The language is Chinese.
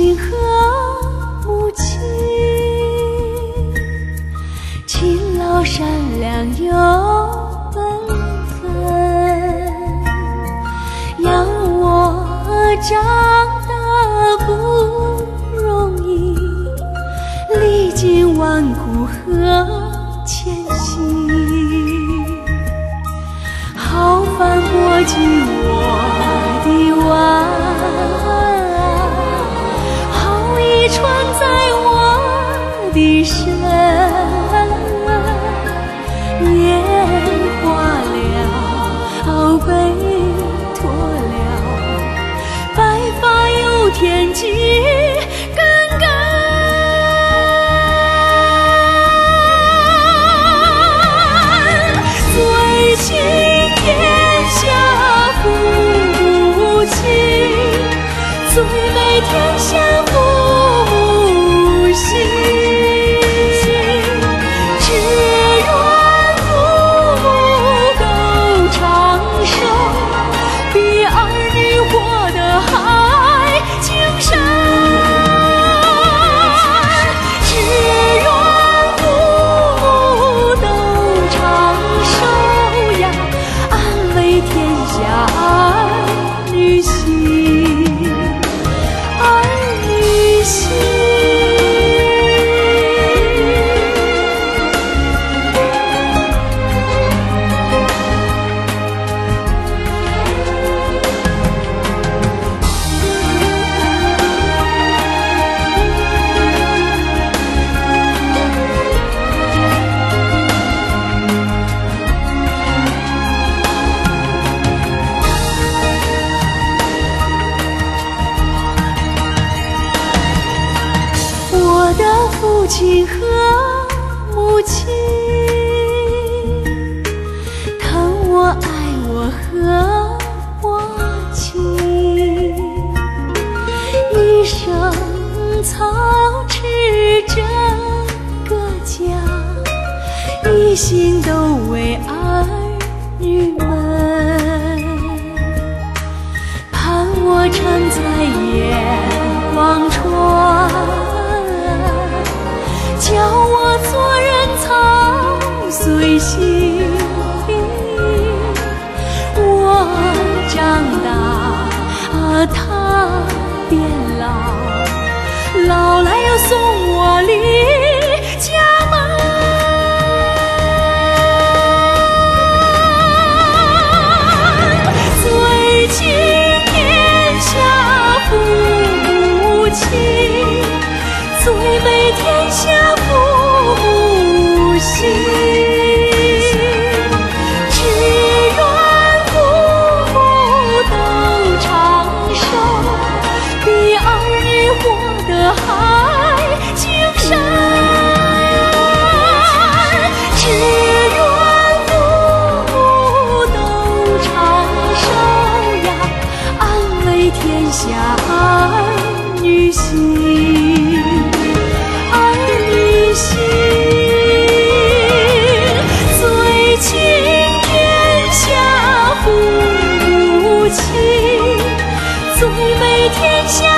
亲和母亲，勤劳善良有本分，养我长大不容易，历经万苦和艰辛，浩帆过尽我的湾，好意传在我的身，年华了，悲脱了，白发有天际根根。最亲天下父母亲，最美天下父母心。只愿父母都长寿，比儿女活得还精神。只愿父母都长寿呀，安慰天下儿女心，儿女心。我的父亲和母亲，疼我爱我和我亲，一生操持这个家，一心都为儿女们，盼我常在眼光传，教我做人操随心。我长大，他变老，老来又送我离家门。最亲天下父母亲，最美天下父母心。只愿父母都长寿，比儿女活得还精神。只愿父母都长寿呀，安慰天下儿女心。最亲天下父母亲，最美天下